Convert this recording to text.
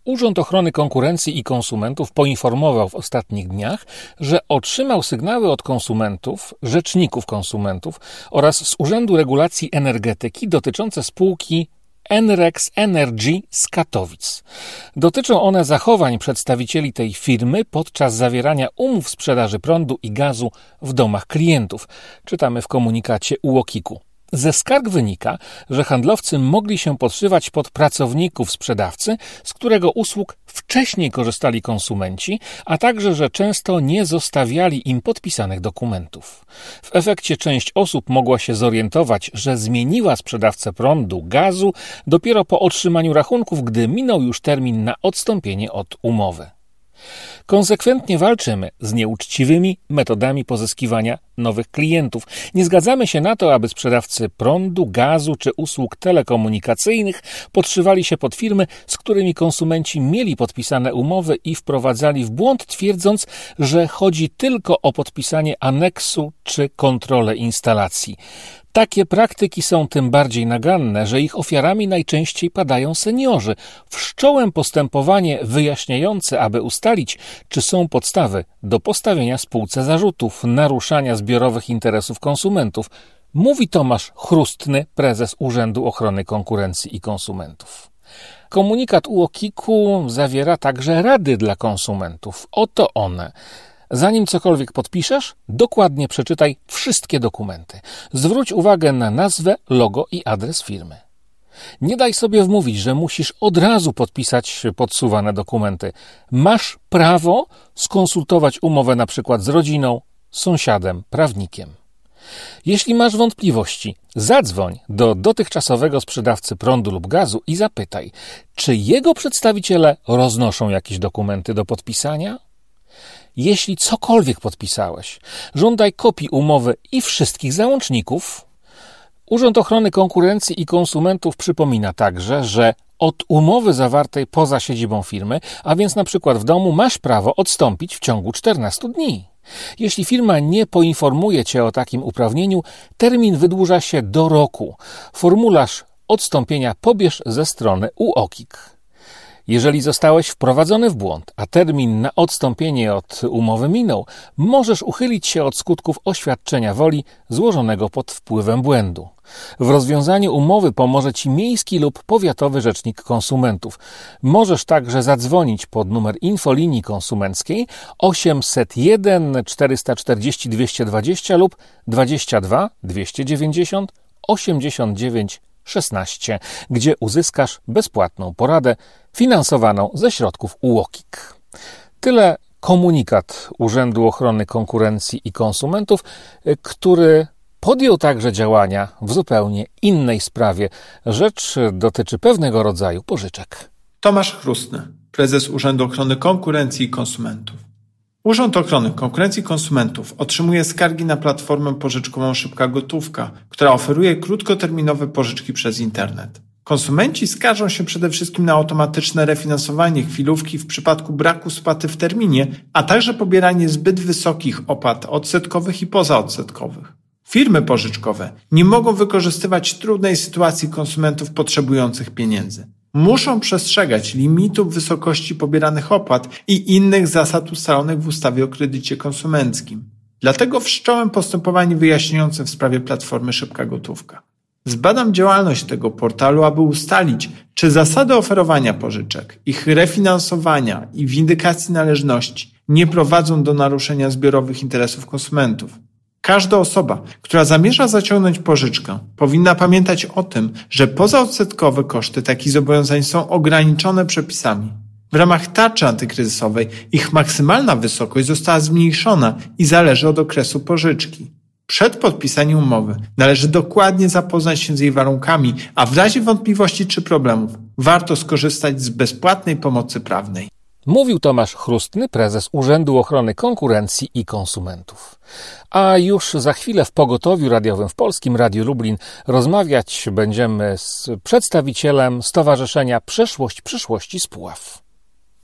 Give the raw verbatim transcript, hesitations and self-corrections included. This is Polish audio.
Urząd Ochrony Konkurencji i Konsumentów poinformował w ostatnich dniach, że otrzymał sygnały od konsumentów, rzeczników konsumentów oraz z Urzędu Regulacji Energetyki dotyczące spółki Enrex Energy z Katowic. Dotyczą one zachowań przedstawicieli tej firmy podczas zawierania umów sprzedaży prądu i gazu w domach klientów. Czytamy w komunikacie U O K I K u. Ze skarg wynika, że handlowcy mogli się podszywać pod pracowników sprzedawcy, z którego usług wcześniej korzystali konsumenci, a także, że często nie zostawiali im podpisanych dokumentów. W efekcie część osób mogła się zorientować, że zmieniła sprzedawcę prądu, gazu dopiero po otrzymaniu rachunków, gdy minął już termin na odstąpienie od umowy. Konsekwentnie walczymy z nieuczciwymi metodami pozyskiwania nowych klientów. Nie zgadzamy się na to, aby sprzedawcy prądu, gazu czy usług telekomunikacyjnych podszywali się pod firmy, z którymi konsumenci mieli podpisane umowy i wprowadzali w błąd, twierdząc, że chodzi tylko o podpisanie aneksu czy kontrolę instalacji. Takie praktyki są tym bardziej naganne, że ich ofiarami najczęściej padają seniorzy. Wszcząłem postępowanie wyjaśniające, aby ustalić, czy są podstawy do postawienia spółce zarzutów naruszania zbiorowych interesów konsumentów, mówi Tomasz Chrustny, prezes Urzędu Ochrony Konkurencji i Konsumentów. Komunikat U O K I K u zawiera także rady dla konsumentów. Oto one. Zanim cokolwiek podpiszesz, dokładnie przeczytaj wszystkie dokumenty. Zwróć uwagę na nazwę, logo i adres firmy. Nie daj sobie wmówić, że musisz od razu podpisać podsuwane dokumenty. Masz prawo skonsultować umowę na przykład z rodziną, sąsiadem, prawnikiem. Jeśli masz wątpliwości, zadzwoń do dotychczasowego sprzedawcy prądu lub gazu i zapytaj, czy jego przedstawiciele roznoszą jakieś dokumenty do podpisania? Jeśli cokolwiek podpisałeś, żądaj kopii umowy i wszystkich załączników. Urząd Ochrony Konkurencji i Konsumentów przypomina także, że od umowy zawartej poza siedzibą firmy, a więc na przykład w domu, masz prawo odstąpić w ciągu czternastu dni. Jeśli firma nie poinformuje cię o takim uprawnieniu, termin wydłuża się do roku. Formularz odstąpienia pobierz ze strony U O K I K. Jeżeli zostałeś wprowadzony w błąd, a termin na odstąpienie od umowy minął, możesz uchylić się od skutków oświadczenia woli złożonego pod wpływem błędu. W rozwiązaniu umowy pomoże ci miejski lub powiatowy rzecznik konsumentów. Możesz także zadzwonić pod numer infolinii konsumenckiej osiemset jeden czterysta czterdzieści dwieście dwadzieścia lub dwadzieścia dwa dwieście dziewięćdziesiąt osiemdziesiąt dziewięć szesnaście, gdzie uzyskasz bezpłatną poradę finansowaną ze środków U O K I K. Tyle komunikat Urzędu Ochrony Konkurencji i Konsumentów, który podjął także działania w zupełnie innej sprawie. Rzecz dotyczy pewnego rodzaju pożyczek. Tomasz Chrustny, prezes Urzędu Ochrony Konkurencji i Konsumentów. Urząd Ochrony Konkurencji i Konsumentów otrzymuje skargi na platformę pożyczkową Szybka Gotówka, która oferuje krótkoterminowe pożyczki przez internet. Konsumenci skarżą się przede wszystkim na automatyczne refinansowanie chwilówki w przypadku braku spłaty w terminie, a także pobieranie zbyt wysokich opłat odsetkowych i pozaodsetkowych. Firmy pożyczkowe nie mogą wykorzystywać trudnej sytuacji konsumentów potrzebujących pieniędzy. Muszą przestrzegać limitów wysokości pobieranych opłat i innych zasad ustalonych w ustawie o kredycie konsumenckim. Dlatego wszcząłem postępowanie wyjaśniające w sprawie platformy Szybka Gotówka. Zbadam działalność tego portalu, aby ustalić, czy zasady oferowania pożyczek, ich refinansowania i windykacji należności nie prowadzą do naruszenia zbiorowych interesów konsumentów. Każda osoba, która zamierza zaciągnąć pożyczkę, powinna pamiętać o tym, że pozaodsetkowe koszty takich zobowiązań są ograniczone przepisami. W ramach tarczy antykryzysowej ich maksymalna wysokość została zmniejszona i zależy od okresu pożyczki. Przed podpisaniem umowy należy dokładnie zapoznać się z jej warunkami, a w razie wątpliwości czy problemów warto skorzystać z bezpłatnej pomocy prawnej. Mówił Tomasz Chrustny, prezes Urzędu Ochrony Konkurencji i Konsumentów. A już za chwilę w pogotowiu radiowym w Polskim Radiu Lublin rozmawiać będziemy z przedstawicielem Stowarzyszenia Przeszłość Przyszłości z Puław.